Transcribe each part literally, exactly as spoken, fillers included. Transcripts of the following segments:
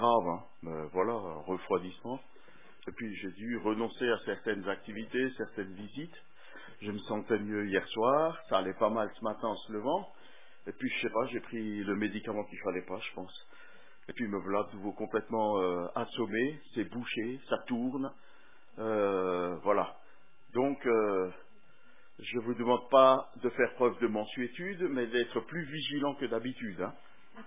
grave, hein. Mais voilà, un refroidissement. Et puis j'ai dû renoncer à certaines activités, certaines visites. Je me sentais mieux hier soir, ça allait pas mal ce matin en se levant. Et puis je sais pas, j'ai pris le médicament qu'il fallait pas, je pense. Et puis me voilà de nouveau complètement euh, assommé, c'est bouché, ça tourne. Euh, voilà. Donc euh, je vous demande pas de faire preuve de mansuétude, mais d'être plus vigilant que d'habitude, hein,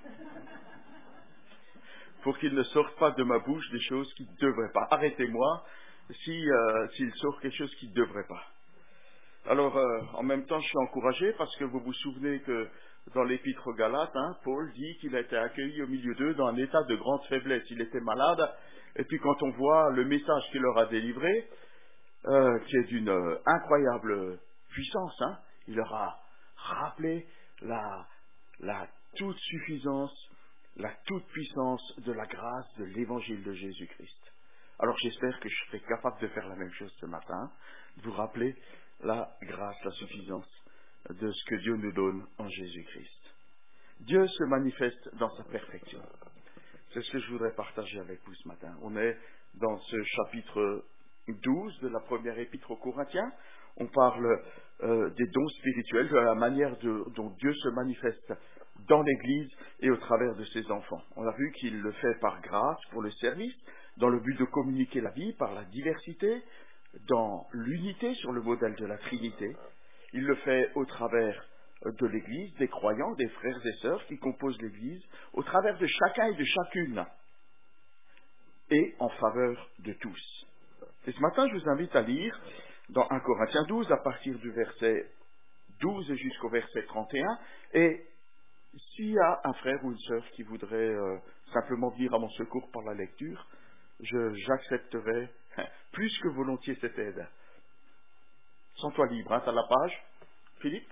pour qu'il ne sorte pas de ma bouche des choses qui ne devraient pas. Arrêtez-moi si euh, s'il sort quelque chose qui ne devrait pas. Alors, euh, en même temps, je suis encouragé parce que vous vous souvenez que dans l'épître aux Galates, hein, Paul dit qu'il a été accueilli au milieu d'eux dans un état de grande faiblesse. Il était malade, et puis quand on voit le message qu'il leur a délivré, euh, qui est d'une euh, incroyable puissance, hein, il leur a rappelé la, la toute suffisance, la toute puissance de la grâce de l'évangile de Jésus-Christ. Alors j'espère que je serai capable de faire la même chose ce matin, de vous rappeler la grâce, la suffisance de ce que Dieu nous donne en Jésus-Christ. Dieu se manifeste dans sa perfection. C'est ce que je voudrais partager avec vous ce matin. On est dans ce chapitre douze de la première épître aux Corinthiens. On parle euh, des dons spirituels, de la manière de, dont Dieu se manifeste dans l'Église et au travers de ses enfants. On a vu qu'il le fait par grâce pour le service, dans le but de communiquer la vie par la diversité, dans l'unité sur le modèle de la Trinité. Il le fait au travers de l'Église, des croyants, des frères et sœurs qui composent l'Église, au travers de chacun et de chacune, et en faveur de tous. Et ce matin, je vous invite à lire dans un Corinthiens douze, à partir du verset douze jusqu'au verset trente et un, et s'il y a un frère ou une sœur qui voudrait euh, simplement venir à mon secours par la lecture, je, j'accepterai plus que volontiers cette aide. Sens-toi libre, hein, t'as la page, Philippe?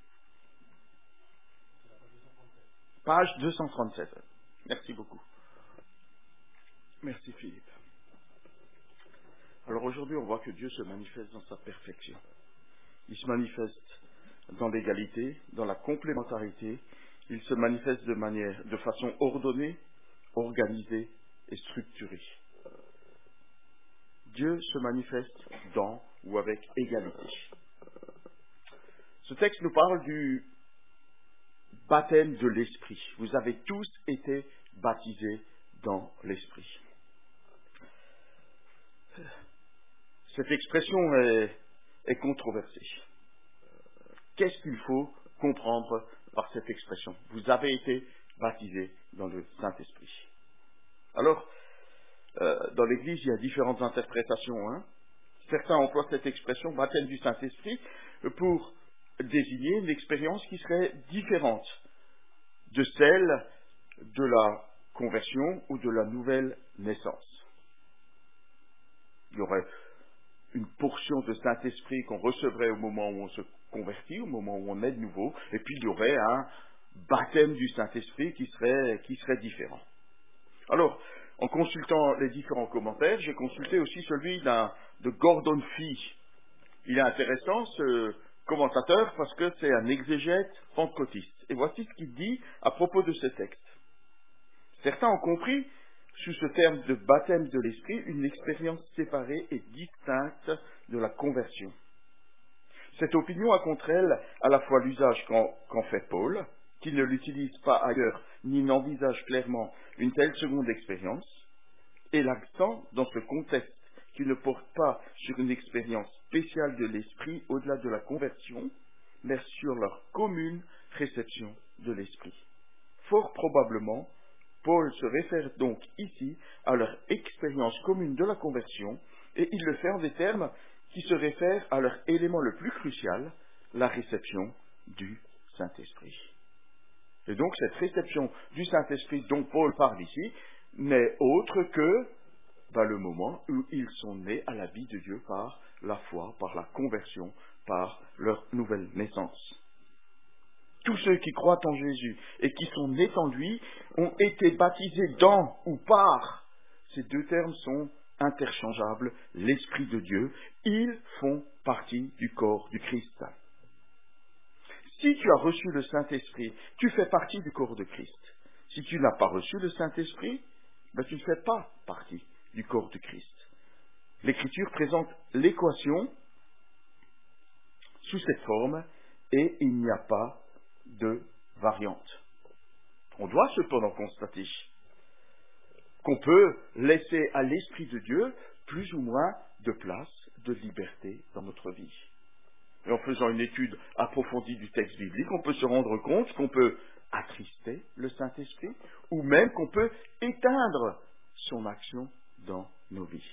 Page deux cent trente-sept. Merci beaucoup. Merci Philippe. Alors aujourd'hui, on voit que Dieu se manifeste dans sa perfection. Il se manifeste dans l'égalité, dans la complémentarité. Il se manifeste de manière, de façon ordonnée, organisée et structurée. Dieu se manifeste dans ou avec égalité. Ce texte nous parle du baptême de l'Esprit. Vous avez tous été baptisés dans l'Esprit. Cette expression est, est controversée. Qu'est-ce qu'il faut comprendre par cette expression? Vous avez été baptisés dans le Saint-Esprit. Alors, euh, dans l'Église, il y a différentes interprétations. Hein. Certains emploient cette expression, baptême du Saint-Esprit, pour désigner une expérience qui serait différente de celle de la conversion ou de la nouvelle naissance. Il y aurait une portion de Saint-Esprit qu'on recevrait au moment où on se convertit, au moment où on est de nouveau, et puis il y aurait un baptême du Saint-Esprit qui serait, qui serait différent. Alors, en consultant les différents commentaires, j'ai consulté aussi celui d'un, de Gordon Fee. Il est intéressant, ce commentateur, parce que c'est un exégète pentecôtiste. Et voici ce qu'il dit à propos de ce texte. Certains ont compris, sous ce terme de baptême de l'Esprit, une expérience séparée et distincte de la conversion. Cette opinion a contre elle à la fois l'usage qu'en, qu'en fait Paul, qui ne l'utilise pas ailleurs, ni n'envisage clairement une telle seconde expérience, et l'accent dans ce contexte qui ne porte pas sur une expérience spéciale de l'Esprit au-delà de la conversion, mais sur leur commune réception de l'Esprit. Fort probablement, Paul se réfère donc ici à leur expérience commune de la conversion, et il le fait en des termes qui se réfèrent à leur élément le plus crucial, la réception du Saint-Esprit. Et donc cette réception du Saint-Esprit dont Paul parle ici n'est autre que ben, le moment où ils sont nés à la vie de Dieu par la foi, par la conversion, par leur nouvelle naissance. Tous ceux qui croient en Jésus et qui sont nés en lui ont été baptisés dans ou par. Ces deux termes sont interchangeables. L'Esprit de Dieu, ils font partie du corps du Christ. Si tu as reçu le Saint-Esprit, tu fais partie du corps de Christ. Si tu n'as pas reçu le Saint-Esprit, ben, tu ne fais pas partie du corps de Christ. L'Écriture présente l'équation sous cette forme et il n'y a pas de variante. On doit cependant constater qu'on peut laisser à l'Esprit de Dieu plus ou moins de place, de liberté dans notre vie. Et en faisant une étude approfondie du texte biblique, on peut se rendre compte qu'on peut attrister le Saint-Esprit ou même qu'on peut éteindre son action dans nos vies.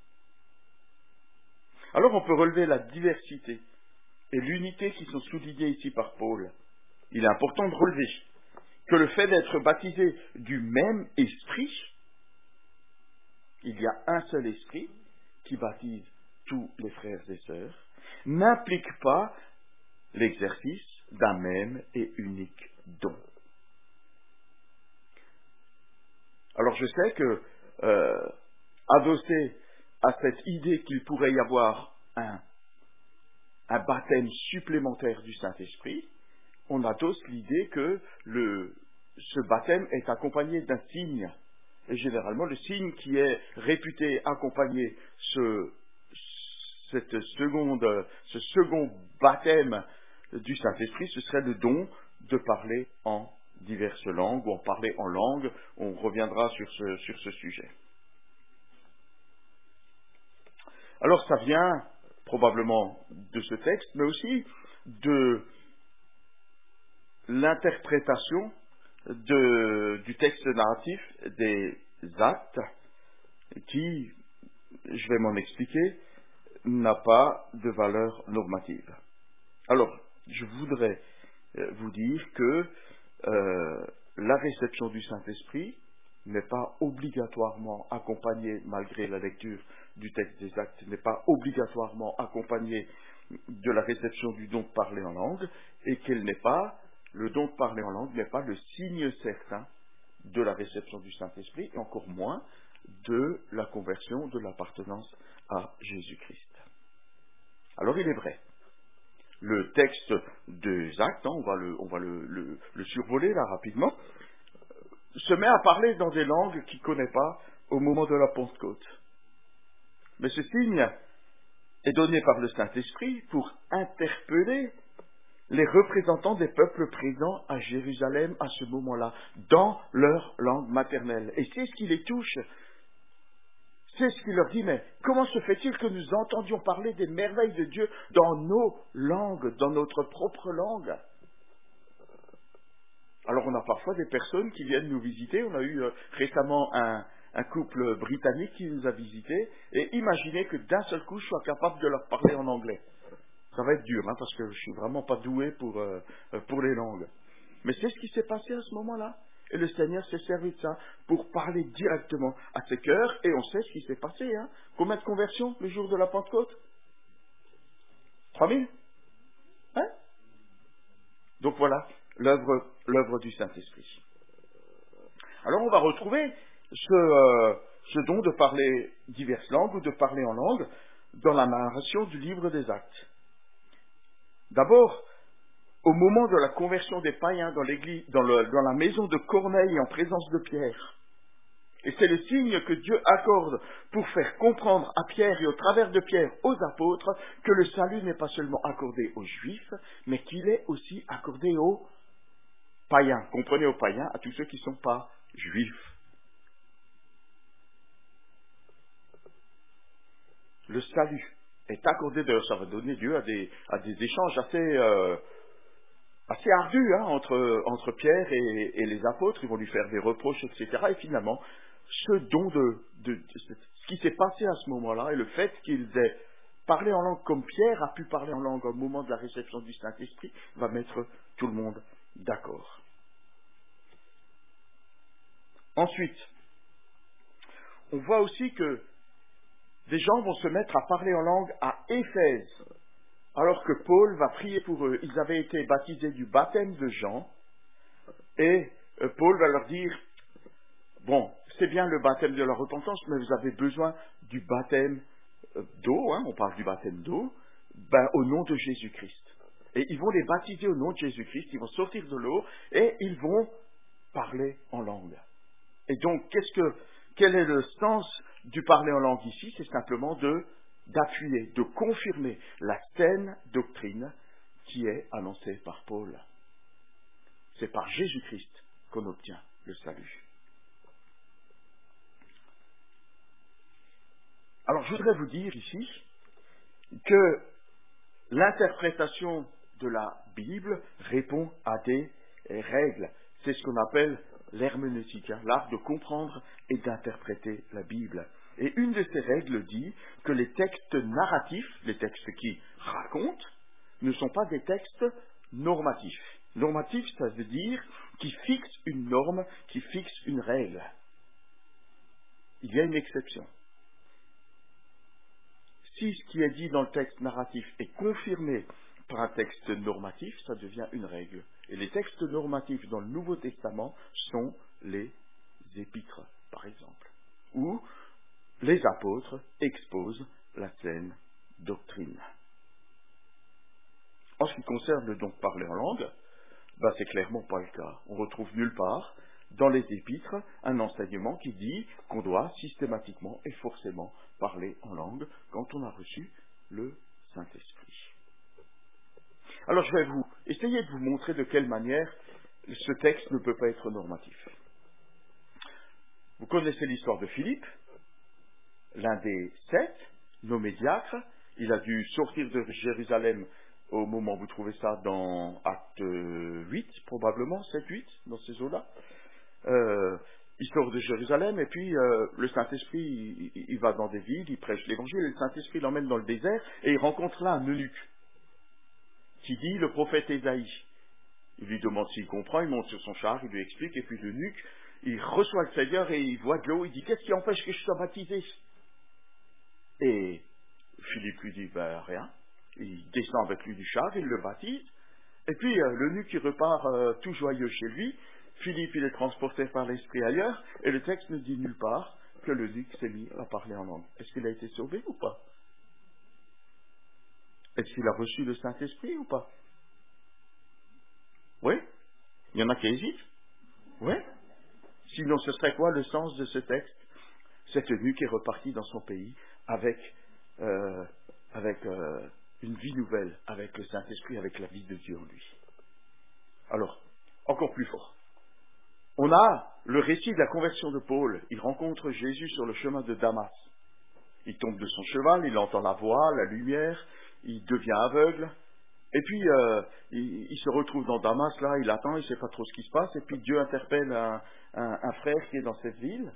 Alors on peut relever la diversité et l'unité qui sont soulignées ici par Paul. Il est important de relever que le fait d'être baptisé du même esprit, il y a un seul esprit qui baptise tous les frères et sœurs, n'implique pas l'exercice d'un même et unique don. Alors je sais que, euh, adossé à cette idée qu'il pourrait y avoir un, un baptême supplémentaire du Saint-Esprit, on adosse l'idée que le, ce baptême est accompagné d'un signe. Et généralement, le signe qui est réputé accompagner ce, cette seconde, ce second baptême du Saint-Esprit, ce serait le don de parler en diverses langues ou en parler en langue. On reviendra sur ce, sur ce sujet. Alors ça vient probablement de ce texte, mais aussi de l'interprétation de, du texte narratif des actes qui, je vais m'en expliquer, n'a pas de valeur normative. Alors, je voudrais vous dire que euh, la réception du Saint-Esprit n'est pas obligatoirement accompagnée, malgré la lecture du texte des actes, n'est pas obligatoirement accompagnée de la réception du don de parler en langue, et qu'elle n'est pas, le don de parler en langue n'est pas le signe certain de la réception du Saint-Esprit, et encore moins de la conversion, de l'appartenance à Jésus-Christ. Alors il est vrai, le texte des actes, hein, on va, le, on va le, le, le survoler là rapidement, se met à parler dans des langues qu'il ne connaît pas au moment de la Pentecôte. Mais ce signe est donné par le Saint-Esprit pour interpeller les représentants des peuples présents à Jérusalem à ce moment-là, dans leur langue maternelle. Et c'est ce qui les touche. C'est ce qui leur dit, mais comment se fait-il que nous entendions parler des merveilles de Dieu dans nos langues, dans notre propre langue ? Alors on a parfois des personnes qui viennent nous visiter. On a eu euh, récemment un, un couple britannique qui nous a visités. Et imaginez que d'un seul coup, je sois capable de leur parler en anglais. Ça va être dur, hein, parce que je suis vraiment pas doué pour, euh, pour les langues. Mais c'est ce qui s'est passé à ce moment-là. Et le Seigneur s'est servi de ça pour parler directement à ses cœurs. Et on sait ce qui s'est passé. Hein. Combien de conversions le jour de la Pentecôte ? trois mille ? Hein ? Donc voilà l'œuvre, l'œuvre du Saint-Esprit. Alors on va retrouver ce, euh, ce don de parler diverses langues ou de parler en langue dans la narration du livre des Actes. D'abord, au moment de la conversion des païens dans l'église, dans, le, dans la maison de Corneille en présence de Pierre. Et c'est le signe que Dieu accorde pour faire comprendre à Pierre et au travers de Pierre aux apôtres que le salut n'est pas seulement accordé aux Juifs, mais qu'il est aussi accordé aux païens. Comprenez, aux païens, à tous ceux qui ne sont pas juifs. Le salut est accordé, d'ailleurs ça va donner lieu à des, à des échanges assez... Euh, assez ardu hein, entre, entre Pierre et, et les apôtres. Ils vont lui faire des reproches, et cetera. Et finalement, ce don de, de, de ce qui s'est passé à ce moment-là, et le fait qu'ils aient parlé en langue comme Pierre a pu parler en langue au moment de la réception du Saint-Esprit, va mettre tout le monde d'accord. Ensuite, on voit aussi que des gens vont se mettre à parler en langue à Éphèse, alors que Paul va prier pour eux. Ils avaient été baptisés du baptême de Jean, et euh, Paul va leur dire, bon, c'est bien le baptême de la repentance, mais vous avez besoin du baptême euh, d'eau, hein, on parle du baptême d'eau, ben, au nom de Jésus-Christ. Et ils vont les baptiser au nom de Jésus-Christ, ils vont sortir de l'eau, et ils vont parler en langue. Et donc, qu'est-ce que, quel est le sens du parler en langue ici? C'est simplement de, d'appuyer, de confirmer la saine doctrine qui est annoncée par Paul. C'est par Jésus-Christ qu'on obtient le salut. Alors, je voudrais vous dire ici que l'interprétation de la Bible répond à des règles. C'est ce qu'on appelle l'herméneutique, hein, l'art de comprendre et d'interpréter la Bible. Et une de ces règles dit que les textes narratifs, les textes qui racontent, ne sont pas des textes normatifs. Normatif, ça veut dire qui fixe une norme, qui fixe une règle. Il y a une exception. Si ce qui est dit dans le texte narratif est confirmé par un texte normatif, ça devient une règle. Et les textes normatifs dans le Nouveau Testament sont les épîtres, par exemple, où les apôtres exposent la saine doctrine. En ce qui concerne le donc parler en langue, ben c'est clairement pas le cas. On retrouve nulle part dans les épîtres un enseignement qui dit qu'on doit systématiquement et forcément parler en langue quand on a reçu le Saint-Esprit. Alors je vais vous essayer de vous montrer de quelle manière ce texte ne peut pas être normatif. Vous connaissez l'histoire de Philippe, l'un des sept nommés diacres. Il a dû sortir de Jérusalem au moment où vous trouvez ça dans Acte huit, probablement, sept huit, dans ces eaux-là. Euh, il sort de Jérusalem et puis euh, le Saint-Esprit, il, il va dans des villes, il prêche l'évangile, et le Saint-Esprit l'emmène dans le désert et il rencontre là un eunuque qui dit le prophète Ésaïe. Il lui demande s'il comprend, il monte sur son char, il lui explique, et puis l'eunuque, il reçoit le Seigneur et il voit de l'eau, il dit qu'est-ce qui empêche que je sois baptisé? Et Philippe lui dit ben rien. Il descend avec lui du char, il le baptise, et puis euh, l'eunuque il repart euh, tout joyeux chez lui. Philippe il est transporté par l'esprit ailleurs, et le texte ne dit nulle part que l'eunuque s'est mis à parler en langue. Est-ce qu'il a été sauvé ou pas? Est-ce qu'il a reçu le Saint-Esprit ou pas? Oui? Il y en a qui hésitent? Oui? Sinon ce serait quoi le sens de ce texte? Cet eunuque est reparti dans son pays avec, euh, avec euh, une vie nouvelle, avec le Saint-Esprit, avec la vie de Dieu en lui. Alors, encore plus fort. On a le récit de la conversion de Paul. Il rencontre Jésus sur le chemin de Damas. Il tombe de son cheval, il entend la voix, la lumière, il devient aveugle. Et puis, euh, il, il se retrouve dans Damas, là, il attend, il ne sait pas trop ce qui se passe. Et puis, Dieu interpelle un, un, un frère qui est dans cette ville.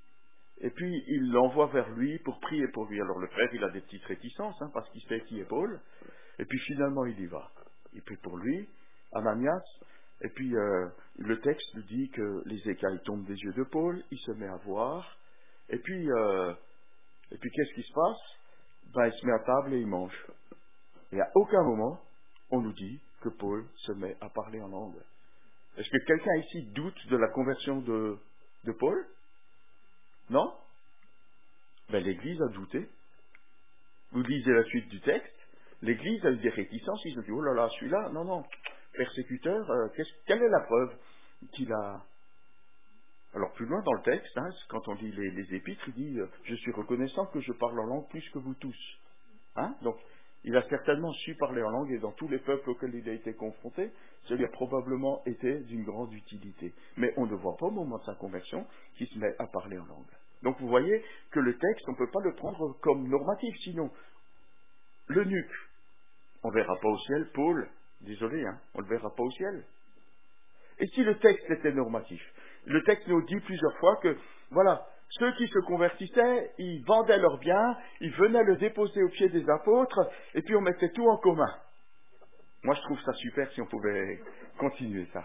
Et puis, il l'envoie vers lui pour prier pour lui. Alors, le frère, il a des petites réticences, hein, parce qu'il sait qui est Paul. Et puis, finalement, il y va. Il prie pour lui, Ananias. Et puis, euh, le texte nous dit que les écailles tombent des yeux de Paul. Il se met à voir. Et puis, euh, et puis qu'est-ce qui se passe? Ben, il se met à table et il mange. Et à aucun moment, on nous dit que Paul se met à parler en langue. Est-ce que quelqu'un ici doute de la conversion de, de Paul? Non? Ben, l'Église a douté. Vous lisez la suite du texte, l'Église a eu des réticences, ils ont dit, oh là là, celui-là, non, non, persécuteur, euh, quelle est la preuve qu'il a... Alors plus loin dans le texte, hein, quand on lit les, les épîtres, il dit, euh, je suis reconnaissant que je parle en langue plus que vous tous. Hein? Donc, il a certainement su parler en langue, et dans tous les peuples auxquels il a été confronté, ça lui a probablement été d'une grande utilité. Mais on ne voit pas au moment de sa conversion qu'il se met à parler en langue. Donc vous voyez que le texte, on ne peut pas le prendre comme normatif, sinon l'eunuque, on ne verra pas au ciel, Paul, désolé, hein, on ne le verra pas au ciel. Et si le texte était normatif? Le texte nous dit plusieurs fois que, voilà, ceux qui se convertissaient, ils vendaient leurs biens, ils venaient le déposer aux pieds des apôtres, et puis on mettait tout en commun. Moi je trouve ça super si on pouvait continuer ça.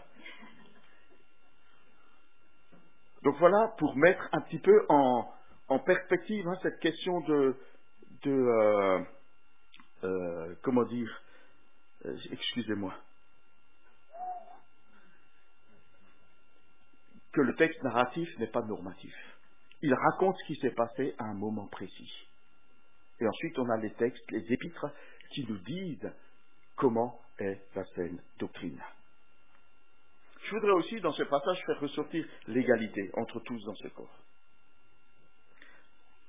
Donc voilà, pour mettre un petit peu en, en perspective hein, cette question de, de euh, euh, comment dire, euh, excusez-moi, que le texte narratif n'est pas normatif. Il raconte ce qui s'est passé à un moment précis. Et ensuite, on a les textes, les épîtres, qui nous disent comment est la saine doctrine. Je voudrais aussi, dans ce passage, faire ressortir l'égalité entre tous dans ce corps.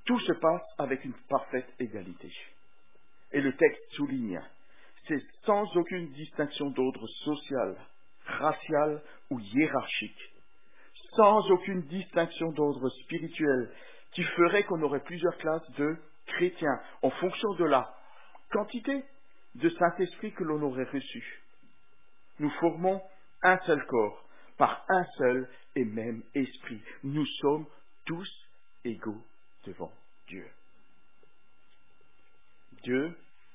tout se passe avec une parfaite égalité. Et le texte souligne, c'est sans aucune distinction d'ordre social, racial ou hiérarchique, sans aucune distinction d'ordre spirituel, qui ferait qu'on aurait plusieurs classes de chrétiens en fonction de la quantité de Saint-Esprit que l'on aurait reçu. Nous formons un seul corps, par un seul et même esprit. Nous sommes tous égaux devant Dieu. Dieu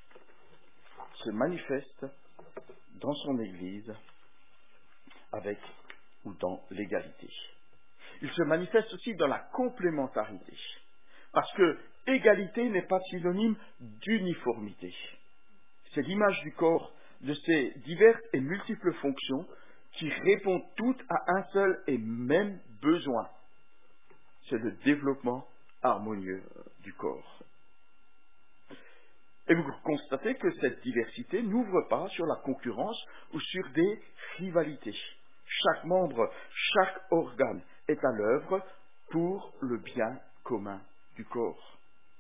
se manifeste dans son Église avec ou dans l'égalité. Il se manifeste aussi dans la complémentarité, parce que égalité n'est pas synonyme d'uniformité. C'est l'image du corps de ces diverses et multiples fonctions qui répondent toutes à un seul et même besoin. C'est le développement harmonieux du corps. Et vous constatez que cette diversité n'ouvre pas sur la concurrence ou sur des rivalités. Chaque membre, chaque organe est à l'œuvre pour le bien commun du corps.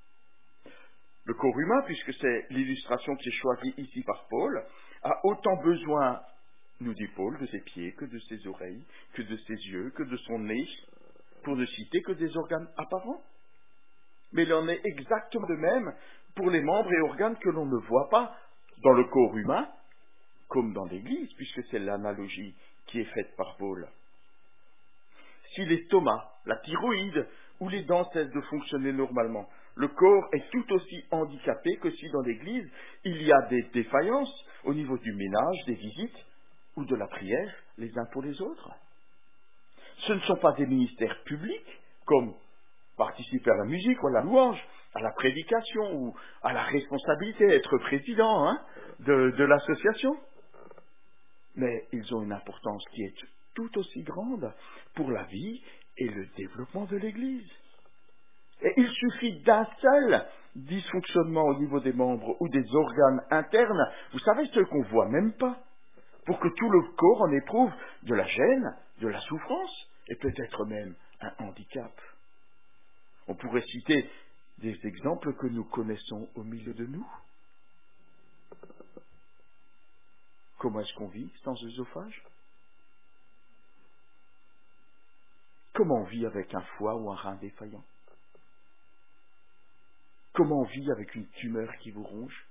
Le corps humain, puisque c'est l'illustration qui est choisie ici par Paul, a autant besoin, nous dit Paul, de ses pieds, que de ses oreilles, que de ses yeux, que de son nez, pour ne citer que des organes apparents. Mais il en est exactement de même pour les membres et organes que l'on ne voit pas dans le corps humain, comme dans l'Église, puisque c'est l'analogie qui est faite par Paul. Si l'estomac, la thyroïde ou les dents cessent de fonctionner normalement, le corps est tout aussi handicapé que si dans l'Église il y a des défaillances au niveau du ménage, des visites ou de la prière les uns pour les autres. Ce ne sont pas des ministères publics comme participer à la musique ou à la louange, à la prédication ou à la responsabilité, être président hein, de, de l'association. Mais ils ont une importance qui est tout aussi grande pour la vie et le développement de l'Église. Et il suffit d'un seul dysfonctionnement au niveau des membres ou des organes internes, vous savez, ceux qu'on ne voit même pas, pour que tout le corps en éprouve de la gêne, de la souffrance et peut-être même un handicap. On pourrait citer des exemples que nous connaissons au milieu de nous. Comment est-ce qu'on vit sans œsophage? Comment on vit avec un foie ou un rein défaillant? Comment on vit avec une tumeur qui vous ronge?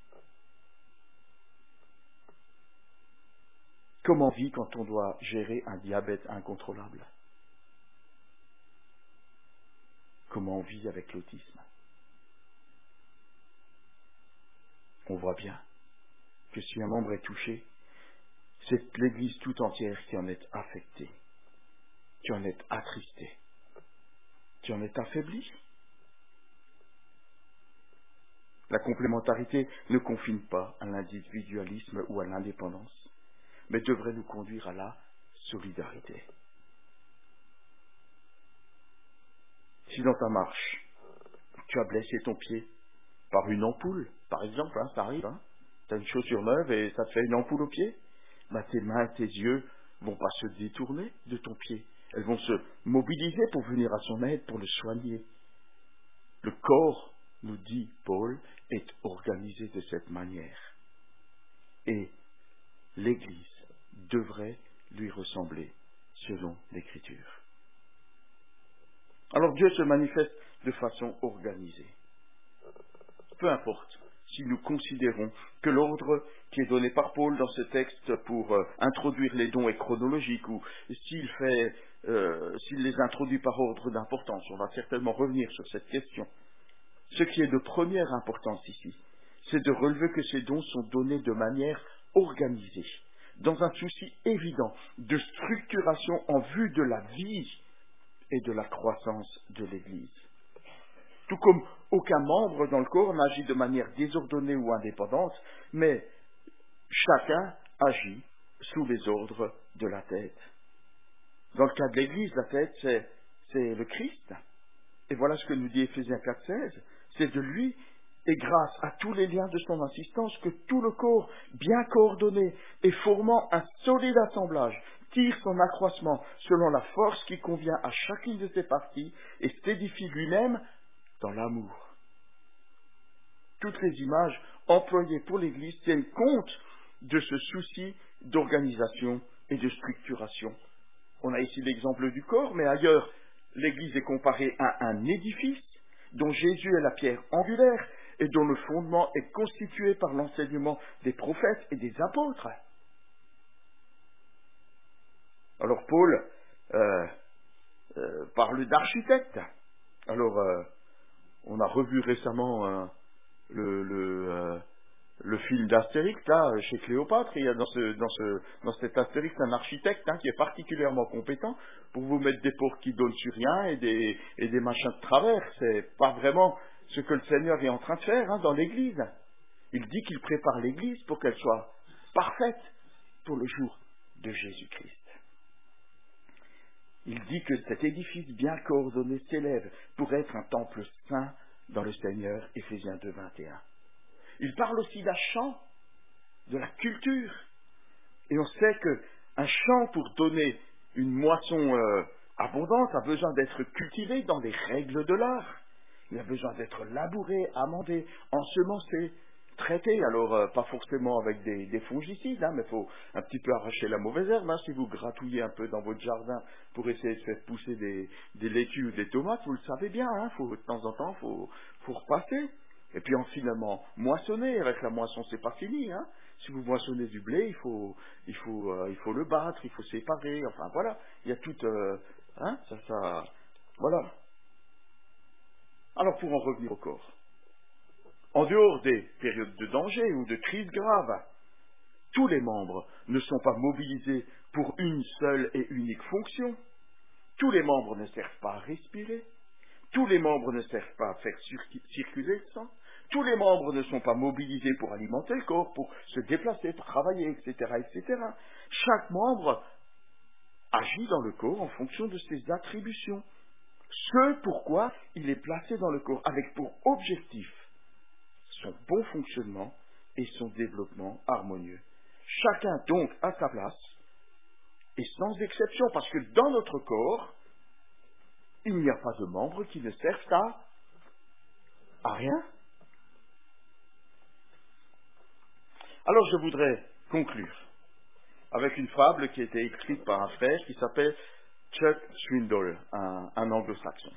Comment on vit quand on doit gérer un diabète incontrôlable? Comment on vit avec l'autisme? On voit bien que si un membre est touché, c'est l'Église tout entière qui en est affectée, qui en est attristée, qui en est affaiblie. La complémentarité ne confine pas à l'individualisme ou à l'indépendance, mais devrait nous conduire à la solidarité. Si dans ta marche, tu as blessé ton pied par une ampoule, par exemple, hein, ça arrive, hein, tu as une chaussure neuve et ça te fait une ampoule au pied, bah, tes mains, tes yeux vont pas se détourner de ton pied. Elles vont se mobiliser pour venir à son aide, pour le soigner. Le corps, nous dit Paul, est organisé de cette manière. Et l'Église devrait lui ressembler selon l'Écriture. Alors Dieu se manifeste de façon organisée. Peu importe si nous considérons que l'ordre qui est donné par Paul dans ce texte pour euh, introduire les dons est chronologique ou s'il fait, euh, s'il les introduit par ordre d'importance. On va certainement revenir sur cette question. Ce qui est de première importance ici, c'est de relever que ces dons sont donnés de manière organisée, dans un souci évident de structuration en vue de la vie et de la croissance de l'Église. Tout comme aucun membre dans le corps n'agit de manière désordonnée ou indépendante, mais chacun agit sous les ordres de la tête. Dans le cas de l'Église, la tête, c'est, c'est le Christ. Et voilà ce que nous dit Éphésiens quatre seize. C'est de lui et grâce à tous les liens de son assistance que tout le corps, bien coordonné et formant un solide assemblage, tire son accroissement selon la force qui convient à chacune de ses parties et s'édifie lui-même dans l'amour. Toutes les images employées pour l'Église tiennent compte de ce souci d'organisation et de structuration. On a ici l'exemple du corps, mais ailleurs, l'Église est comparée à un édifice dont Jésus est la pierre angulaire et dont le fondement est constitué par l'enseignement des prophètes et des apôtres. Alors Paul euh, euh, parle d'architecte. Alors, euh, on a revu récemment euh, le, le, euh, le film d'Astérix, là, chez Cléopâtre. Il y a dans, ce, dans, ce, dans cet Astérix un architecte hein, qui est particulièrement compétent pour vous mettre des portes qui donnent sur rien et des, et des machins de travers. C'est pas vraiment ce que le Seigneur est en train de faire hein, dans l'Église. Il dit qu'il prépare l'Église pour qu'elle soit parfaite pour le jour de Jésus-Christ. Il dit que cet édifice bien coordonné s'élève pour être un temple saint dans le Seigneur, Éphésiens deux, vingt et un. Il parle aussi d'un chant, de la culture. Et on sait qu'un champ, pour donner une moisson euh, abondante, a besoin d'être cultivé dans les règles de l'art. Il a besoin d'être labouré, amendé, ensemencé, traité. Alors, euh, pas forcément avec des, des fongicides, hein, mais il faut un petit peu arracher la mauvaise herbe. Hein, si vous gratouillez un peu dans votre jardin pour essayer de faire pousser des, des laitues ou des tomates, vous le savez bien, hein, faut, de temps en temps, il faut, faut repasser. Et puis, en finalement, moissonner. Avec la moisson, c'est pas fini. Hein. Si vous moissonnez du blé, il faut, il faut, euh, il faut le battre, il faut séparer. Enfin, voilà. Il y a tout... Euh, hein, ça, ça... Voilà. Alors, pour en revenir au corps. En dehors des périodes de danger ou de crise grave, tous les membres ne sont pas mobilisés pour une seule et unique fonction. Tous les membres ne servent pas à respirer. Tous les membres ne servent pas à faire circuler le sang. Tous les membres ne sont pas mobilisés pour alimenter le corps, pour se déplacer, pour travailler, et cetera, et cetera. Chaque membre agit dans le corps en fonction de ses attributions. Ce pourquoi il est placé dans le corps, avec pour objectif son bon fonctionnement et son développement harmonieux. Chacun donc à sa place, et sans exception, parce que dans notre corps, il n'y a pas de membres qui ne servent à, à rien. Alors je voudrais conclure avec une fable qui a été écrite par un frère qui s'appelle Chuck Swindoll, un, un anglo-saxon.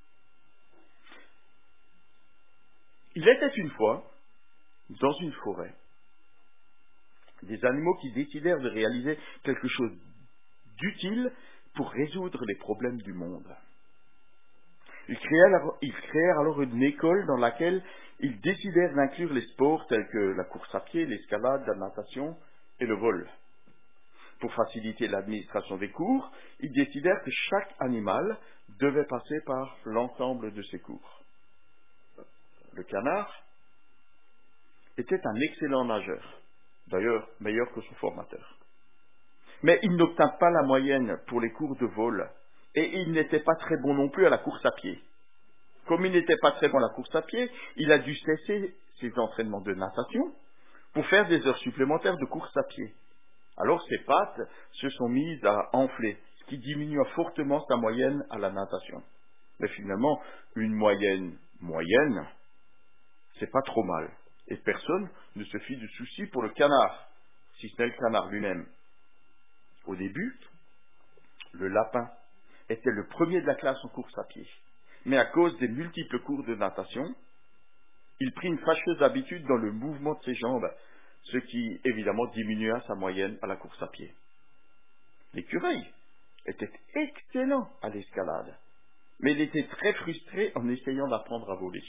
Il était une fois, dans une forêt, des animaux qui décidèrent de réaliser quelque chose d'utile pour résoudre les problèmes du monde. Ils créèrent, ils créèrent alors une école dans laquelle ils décidèrent d'inclure les sports tels que la course à pied, l'escalade, la natation et le vol. Pour faciliter l'administration des cours, ils décidèrent que chaque animal devait passer par l'ensemble de ces cours. Le canard était un excellent nageur, d'ailleurs meilleur que son formateur. Mais il n'obtint pas la moyenne pour les cours de vol, et il n'était pas très bon non plus à la course à pied. Comme il n'était pas très bon à la course à pied, il a dû cesser ses entraînements de natation pour faire des heures supplémentaires de course à pied. Alors ses pattes se sont mises à enfler, ce qui diminua fortement sa moyenne à la natation. Mais finalement, une moyenne moyenne, c'est pas trop mal. Et personne ne se fit de soucis pour le canard, si ce n'est le canard lui-même. Au début, le lapin était le premier de la classe en course à pied. Mais à cause des multiples cours de natation, il prit une fâcheuse habitude dans le mouvement de ses jambes, ce qui évidemment diminua sa moyenne à la course à pied. L'écureuil était excellent à l'escalade, mais il était très frustré en essayant d'apprendre à voler.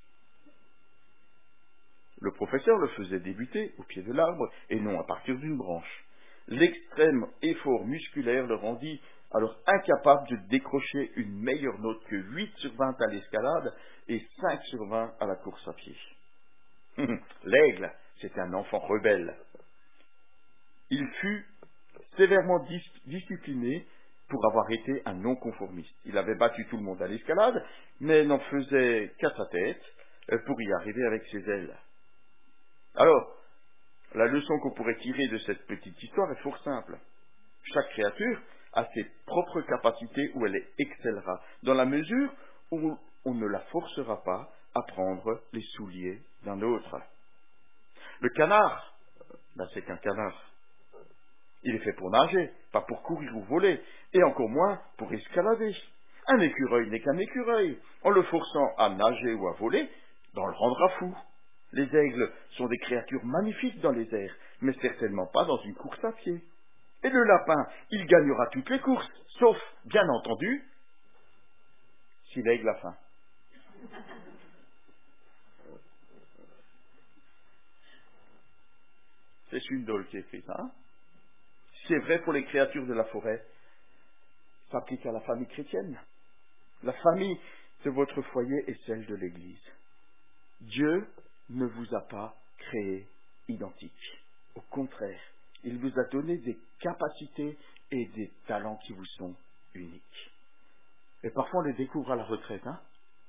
Le professeur le faisait débuter au pied de l'arbre et non à partir d'une branche. L'extrême effort musculaire le rendit alors incapable de décrocher une meilleure note que huit sur vingt à l'escalade et cinq sur vingt à la course à pied. L'aigle, c'était un enfant rebelle. Il fut sévèrement dis- discipliné pour avoir été un non-conformiste. Il avait battu tout le monde à l'escalade, mais n'en faisait qu'à sa tête pour y arriver avec ses ailes. Alors, la leçon qu'on pourrait tirer de cette petite histoire est fort simple. Chaque créature a ses propres capacités où elle excellera, dans la mesure où on ne la forcera pas à prendre les souliers d'un autre. Le canard, ben c'est qu'un canard. Il est fait pour nager, pas pour courir ou voler, et encore moins pour escalader. Un écureuil n'est qu'un écureuil. En le forçant à nager ou à voler, ben on le rendra fou. Les aigles sont des créatures magnifiques dans les airs, mais certainement pas dans une course à pied. Et le lapin, il gagnera toutes les courses, sauf, bien entendu, si l'aigle a faim. C'est Swindoll qui écrit ça. Hein? C'est vrai pour les créatures de la forêt, ça s'applique à la famille chrétienne. La famille de votre foyer est celle de l'Église. Dieu ne vous a pas créé identiques. Au contraire, il vous a donné des capacités et des talents qui vous sont uniques. Et parfois on les découvre à la retraite. Hein?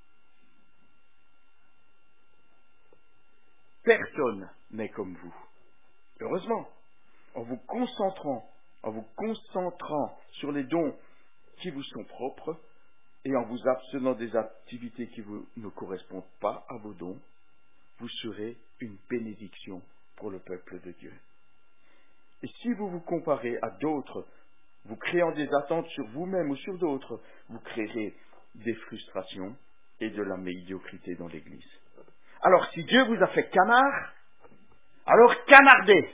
Personne n'est comme vous. Heureusement, en vous concentrant, en vous concentrant sur les dons qui vous sont propres et en vous abstenant des activités qui vous, ne correspondent pas à vos dons, vous serez une bénédiction pour le peuple de Dieu. Et si vous vous comparez à d'autres, vous créant des attentes sur vous-même ou sur d'autres, vous créerez des frustrations et de la médiocrité dans l'Église. Alors si Dieu vous a fait canard, alors canardez.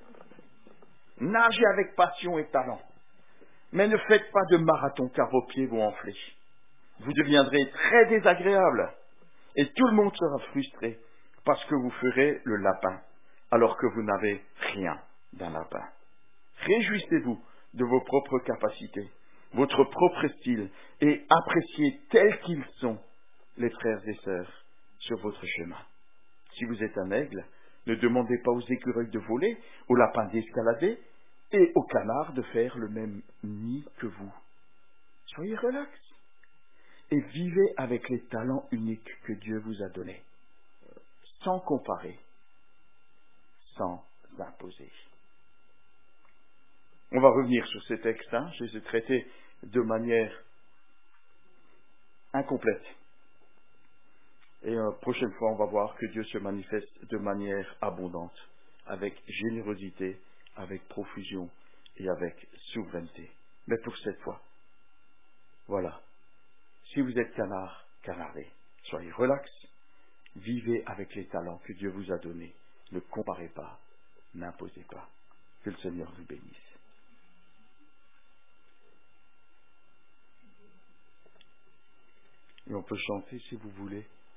Nagez avec passion et talent. Mais ne faites pas de marathon car vos pieds vont enfler. Vous deviendrez très désagréable et tout le monde sera frustré parce que vous ferez le lapin alors que vous n'avez rien d'un lapin. Réjouissez-vous de vos propres capacités, votre propre style et appréciez tels qu'ils sont les frères et sœurs sur votre chemin. Si vous êtes un aigle, ne demandez pas aux écureuils de voler, aux lapins d'escalader et aux canards de faire le même nid que vous. Soyez relax et vivez avec les talents uniques que Dieu vous a donnés, sans comparer, sans imposer. On va revenir sur ces textes, hein. Je les ai traités de manière incomplète. Et la euh, prochaine fois, on va voir que Dieu se manifeste de manière abondante, avec générosité, avec profusion et avec souveraineté. Mais pour cette fois, voilà. Si vous êtes canard, canardez. Soyez relax, vivez avec les talents que Dieu vous a donnés. Ne comparez pas, n'imposez pas. Que le Seigneur vous bénisse. Et on peut chanter si vous voulez.